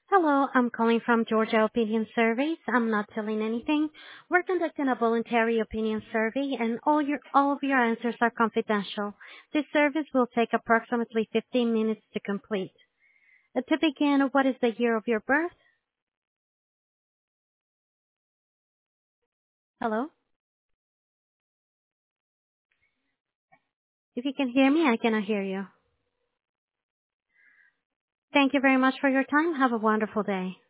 Hello, I'm calling from Georgia Opinion Surveys. I'm not telling anything. We're conducting a voluntary opinion survey and all of your answers are confidential. This service will take approximately 15 minutes to complete. To begin, what is the year of your birth? Hello? If you can hear me, I cannot hear you. Thank you very much for your time. Have a wonderful day.